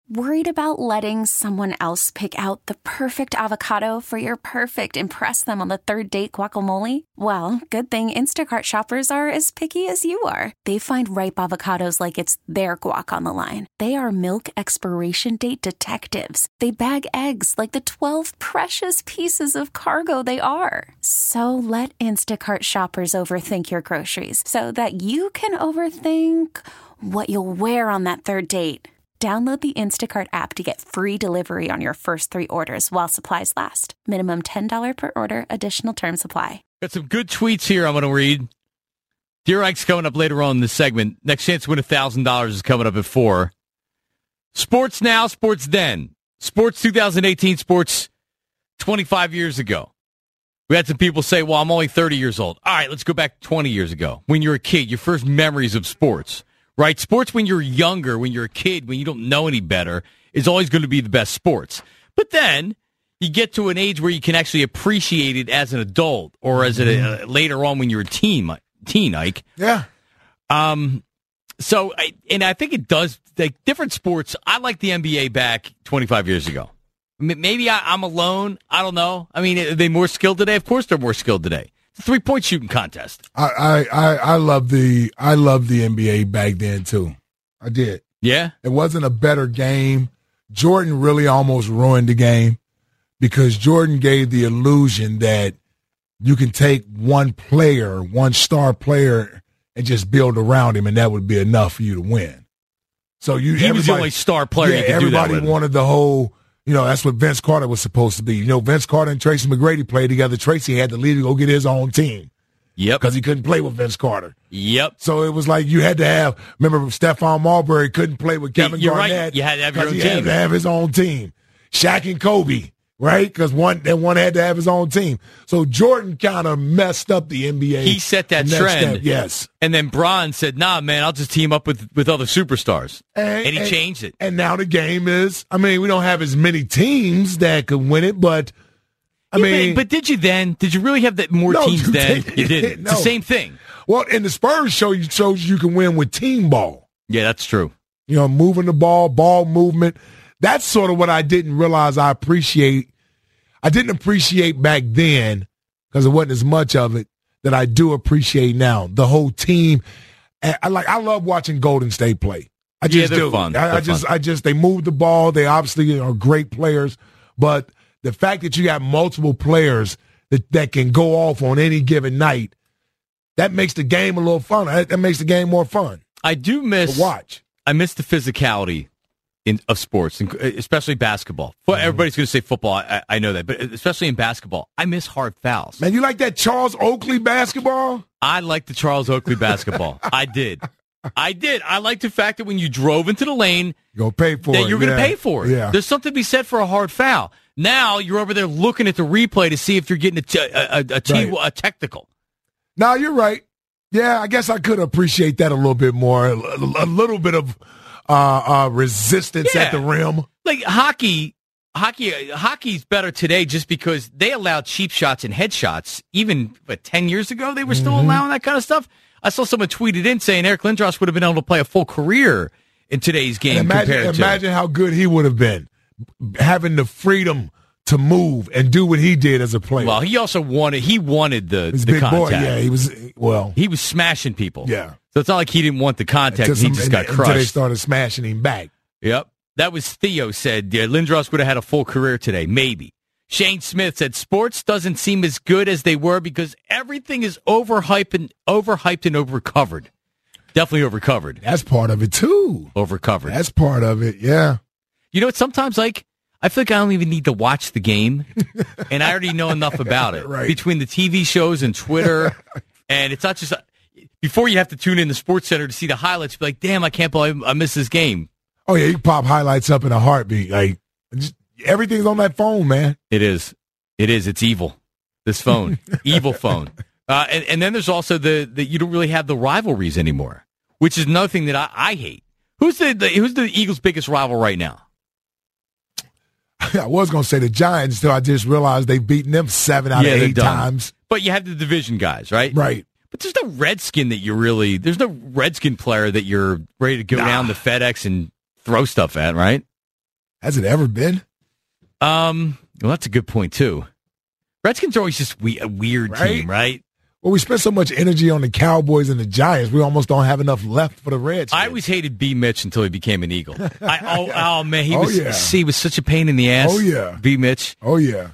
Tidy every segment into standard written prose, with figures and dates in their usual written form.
Worried about letting someone else pick out the perfect avocado for your perfect impress them on the third date guacamole? Well, good thing Instacart shoppers are as picky as you are. They find ripe avocados like it's their guac on the line. They are milk expiration date detectives. They bag eggs like the 12 precious pieces of cargo they are. So let Instacart shoppers overthink your groceries so that you can overthink what you'll wear on that third date. Download the Instacart app to get free delivery on your first 3 orders while supplies last. Minimum $10 per order. Additional terms apply. Got some good tweets here I'm going to read. Deer Ike's coming up later on in this segment. Next chance to win $1,000 is coming up at 4. Sports now, sports then. Sports 2018, sports 25 years ago. We had some people say, well, I'm only 30 years old. All right, let's go back 20 years ago. When you're a kid, your first memories of sports. Right, sports when you're younger, when you're a kid, when you don't know any better, is always going to be the best sports. But then you get to an age where you can actually appreciate it as an adult or as later on when you're a teen, Ike. Yeah. So, I think it does, like, different sports. I like the NBA back 25 years ago. Maybe I'm alone. I don't know. I mean, are they more skilled today? Of course they're more skilled today. 3-point shooting contest. I love the NBA back then too. I did. Yeah. It wasn't a better game. Jordan really almost ruined the game because Jordan gave the illusion that you can take one player, one star player, and just build around him, and that would be enough for you to win. So he was the only star player. Yeah, you could everybody do that with. wanted the whole. That's what Vince Carter was supposed to be. Vince Carter and Tracy McGrady played together. Tracy had to leave to go get his own team. Yep. Because he couldn't play with Vince Carter. Yep. So it was like you had to have, remember Stephon Marbury couldn't play with Kevin Garnett. Right. You had to have your own team. He had to have his own team. Shaq and Kobe, right? Because one had to have his own team. So Jordan kind of messed up the NBA. He set that trend. Step. Yes. And then Bron said, nah, man, I'll just team up with other superstars. And he changed it. And now the game is, we don't have as many teams that could win it, but but did you then? Did you really have more teams then? You didn't. No. It's the same thing. Well, and the Spurs shows you can win with team ball. Yeah, that's true. Moving the ball movement. That's sort of what I didn't realize I appreciate. I didn't appreciate back then because there wasn't as much of it that I do appreciate now. The whole team. I love watching Golden State play. I just they're do. Fun. I just they move the ball. They obviously are great players, but the fact that you got multiple players that can go off on any given night, that makes the game a little fun. That makes the game more fun. I do miss to watch. I miss the physicality of sports, especially basketball. Everybody's going to say football. I know that, but especially in basketball, I miss hard fouls. Man, you like that Charles Oakley basketball? I like the Charles Oakley basketball. I did. I like the fact that when you drove into the lane, you're going to pay for it. You're going to pay for it. Yeah. There's something to be said for a hard foul. Now you're over there looking at the replay to see if you're getting a technical. No, you're right. Yeah, I guess I could appreciate that a little bit more. A little bit of resistance at the rim. Like hockey's better today just because they allowed cheap shots and headshots. Even 10 years ago, they were still allowing that kind of stuff. I saw someone tweeted in saying Eric Lindros would have been able to play a full career in today's game. Imagine how good he would have been, having the freedom to move and do what he did as a player. Well, he also wanted the big contact. Boy. Yeah, he was smashing people. Yeah. So it's not like he didn't want the contact. He just got crushed. Until they started smashing him back. Yep. That was Theo said. Yeah, Lindros would have had a full career today. Maybe. Shane Smith said sports doesn't seem as good as they were because everything is overhyped and overcovered. Definitely overcovered. That's part of it too. Overcovered. That's part of it. Yeah. You know what? Sometimes I feel like I don't even need to watch the game, and I already know enough about it. Right. Between the TV shows and Twitter, and it's not just before you have to tune in the Sports Center to see the highlights. Be like, damn, I can't believe I missed this game. Oh yeah, you can pop highlights up in a heartbeat. Like everything's on that phone, man. It is. It's evil. This phone, evil phone. And then there's also the you don't really have the rivalries anymore, which is another thing that I hate. Who's the Eagles' biggest rival right now? I was going to say the Giants, until I just realized they've beaten them 7 out of 8 times. But you have the division guys, right? Right. But there's no Redskin there's no Redskin player that you're ready to go down to FedEx and throw stuff at, right? Has it ever been? Well, that's a good point, too. Redskins are always just a weird team, right? Well, we spent so much energy on the Cowboys and the Giants, we almost don't have enough left for the Redskins. I always hated B. Mitch until he became an Eagle. Man, he was such a pain in the ass. Oh, yeah. B. Mitch. Oh, yeah.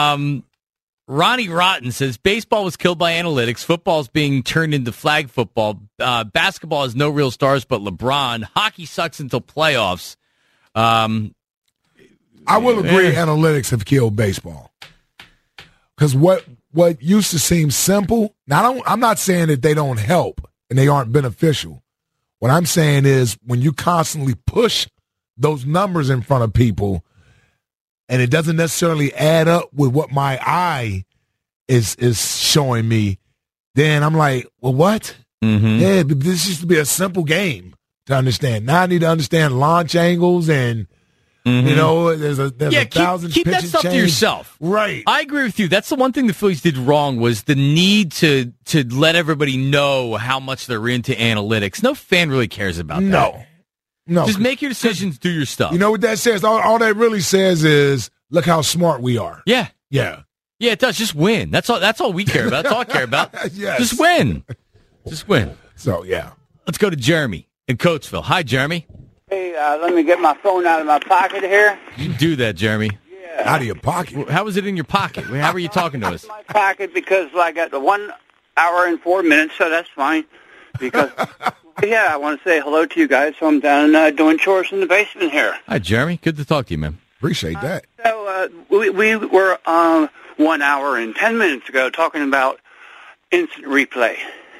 Ronnie Rotten says, baseball was killed by analytics. Football's being turned into flag football. Basketball has no real stars but LeBron. Hockey sucks until playoffs. I will agree analytics have killed baseball. Because what used to seem simple, now I'm not saying that they don't help and they aren't beneficial. What I'm saying is when you constantly push those numbers in front of people and it doesn't necessarily add up with what my eye is showing me, then I'm like, well, what? Mm-hmm. Yeah, this used to be a simple game to understand. Now I need to understand launch angles and you know, there's a thousand keep that stuff change. to yourself. Right. I agree with you. That's the one thing the Phillies did wrong was the need to let everybody know how much they're into analytics. No fan really cares about that. No. Just make your decisions, do your stuff. You know what that says? All that really says is, look how smart we are. Yeah. Yeah. Yeah, it does. Just win. That's all we care about. That's all I care about. Yes. Just win. Just win. So, yeah. Let's go to Jeremy in Coatesville. Hi, Jeremy. Hey, let me get my phone out of my pocket here. You do that, Jeremy. Yeah. Out of your pocket? How was it in your pocket? How are you talking to us? My pocket because I got the 1 hour and 4 minutes, so that's fine. Because, yeah, I want to say hello to you guys. So I'm down doing chores in the basement here. Hi, Jeremy. Good to talk to you, man. Appreciate that. So we were 1 hour and 10 minutes ago talking about instant replay.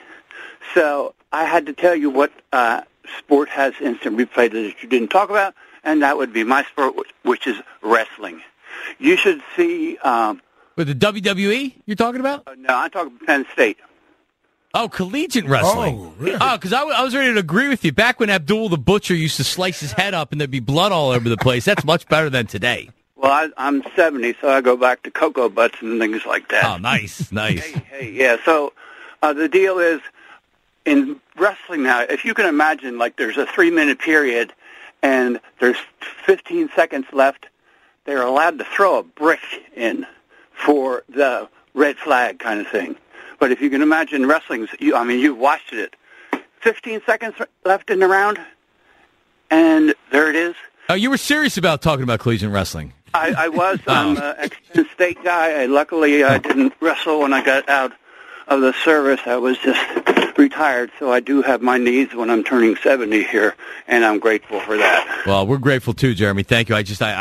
So I had to tell you what sport has instant replay that you didn't talk about, and that would be my sport, which is wrestling. You should see... With the WWE you're talking about? No, I'm talking Penn State. Oh, collegiate wrestling. Oh, really? Oh, because I was ready to agree with you. Back when Abdul the Butcher used to slice his head up and there'd be blood all over the place, that's much better than today. Well, I'm 70, so I go back to cocoa butts and things like that. Oh, nice. Hey, yeah. So the deal is, in wrestling now, if you can imagine, like there's a 3-minute period and there's 15 seconds left, they're allowed to throw a brick in for the red flag kind of thing. But if you can imagine wrestling, you've watched it. 15 seconds left in the round, and there it is. Oh, you were serious about talking about collegiate wrestling. I was. I'm an ex-Penn State guy. Luckily, I didn't wrestle when I got out of the service. I was just retired, so I do have my needs when I'm turning 70 here, and I'm grateful for that. Well, we're grateful too, Jeremy. Thank you.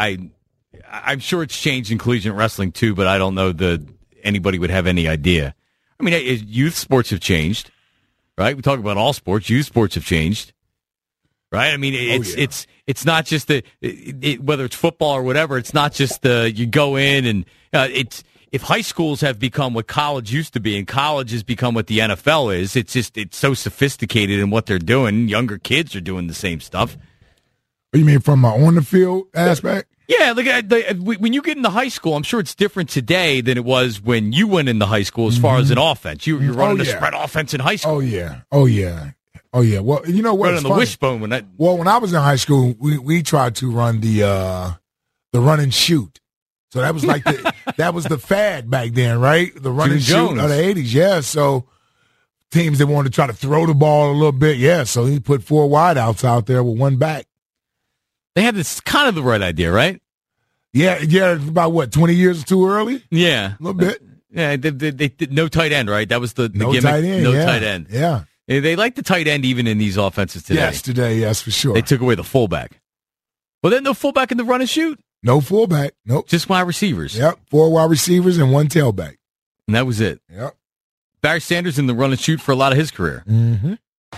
I'm sure it's changed in collegiate wrestling too, but I don't know that anybody would have any idea. I mean, youth sports have changed, right? We talk about all sports. Youth sports have changed, right? I mean, it's not just whether it's football or whatever. It's not just you go in and if high schools have become what college used to be and college has become what the NFL is, it's so sophisticated in what they're doing. Younger kids are doing the same stuff. You mean from my on the field aspect? Yeah, look when you get into high school, I'm sure it's different today than it was when you went into high school as far as an offense. You're running a spread offense in high school. Oh yeah. Well, you know what? Running the wishbone when when I was in high school, we tried to run the run and shoot. So that was like that was the fad back then, right? The run and shoot of the 80s, yeah. So teams that wanted to try to throw the ball a little bit, yeah. So he put 4 wideouts out there with 1 back. They had this kind of the right idea, right? Yeah. About 20 years too early? Yeah, a little bit. Yeah, they did no tight end, right? That was the gimmick. Tight end, tight end. Yeah. They like the tight end even in these offenses today. Yes, today, yes, for sure. They took away the fullback. Well, then no fullback in the run and shoot. No fullback. Nope. Just wide receivers. Yep. 4 wide receivers and 1 tailback. And that was it. Yep. Barry Sanders in the run and shoot for a lot of his career. Mm-hmm.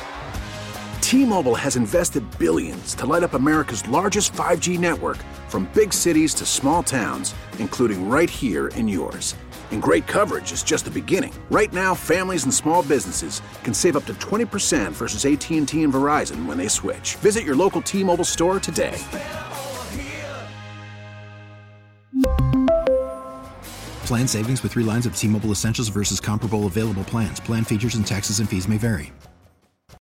T-Mobile has invested billions to light up America's largest 5G network, from big cities to small towns, including right here in yours. And great coverage is just the beginning. Right now, families and small businesses can save up to 20% versus AT&T and Verizon when they switch. Visit your local T-Mobile store today. Plan savings with 3 lines of T-Mobile Essentials versus comparable available plans. Plan features and taxes and fees may vary.